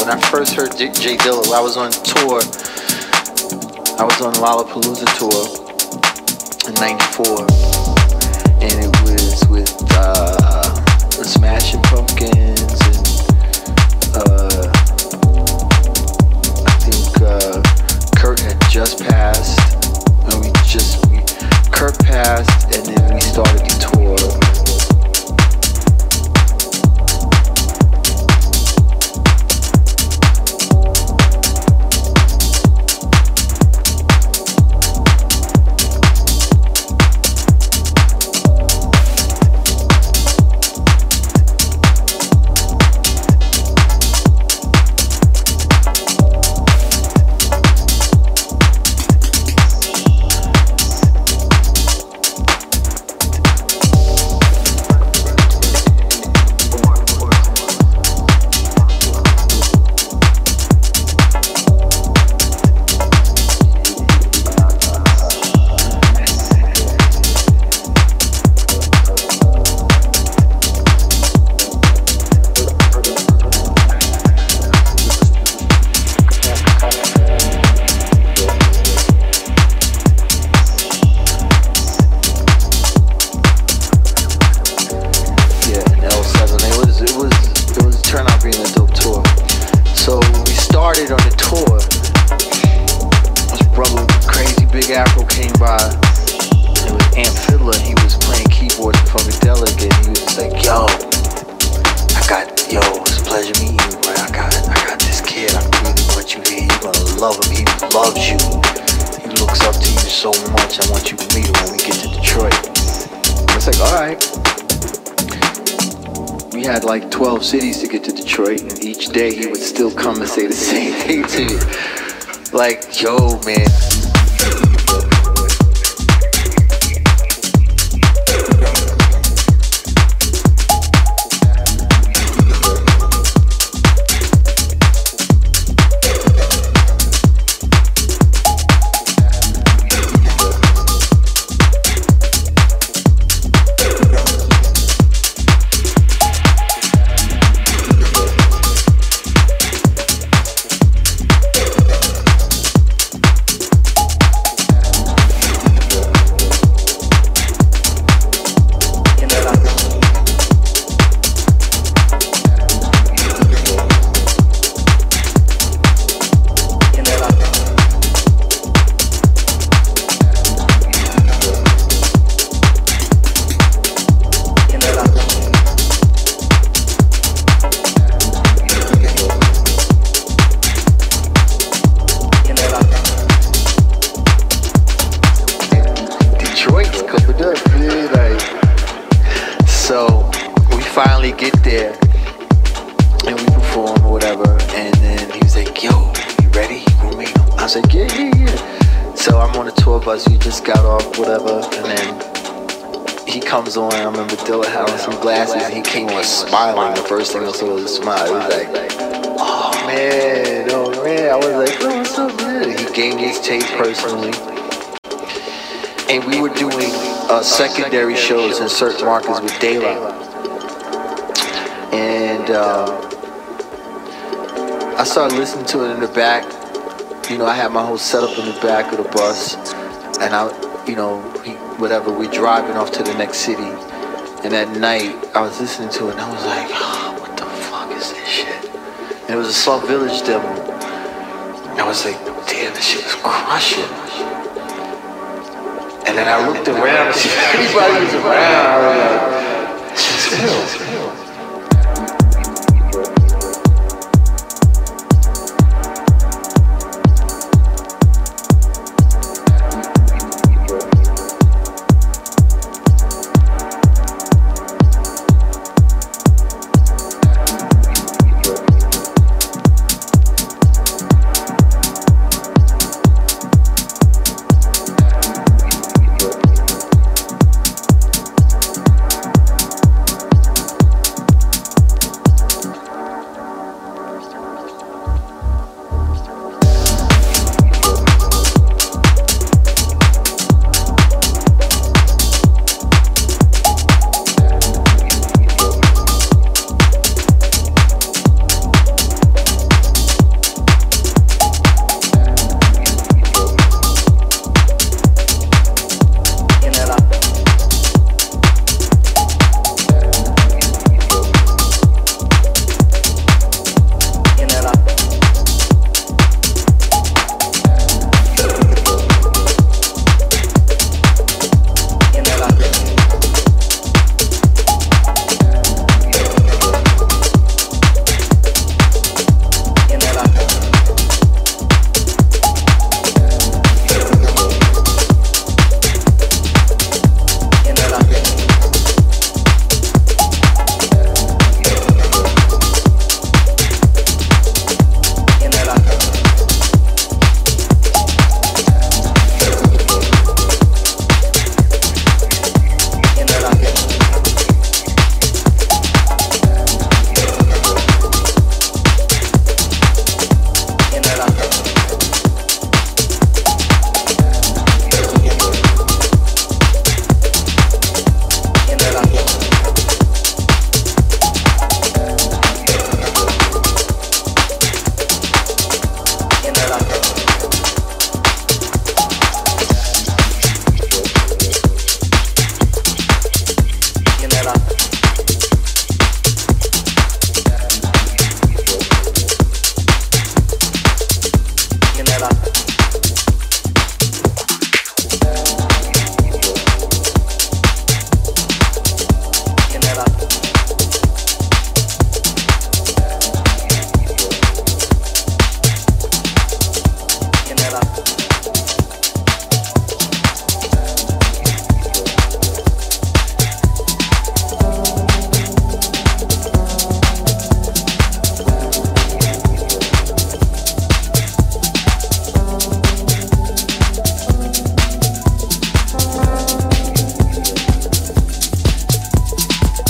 when I first heard Jay Dilla, I was on tour. I was on Lollapalooza tour in '94, and it was with the Smashing Pumpkins and I think Kurt had just passed, and Kurt passed, and then we started the tour. Like 12 cities to get to Detroit, and each day he would still come and say the same thing to me. Like, yo, man. On. I remember Dilla having some glasses, and he came on smiling. The first thing I saw was a smile. He was like, oh man. I was like, oh, what's up, man? He gave me his tape personally. And we were doing secondary shows in certain markets with De La. And I started listening to it in the back. You know, I had my whole setup in the back of the bus, and we're driving off to the next city, and at night I was listening to it, and I was like, oh, what the fuck is this shit? And it was a Slum Village demo, and I was like, damn, this shit is crushing. And then I looked around to see if anybody was around. I was like, this is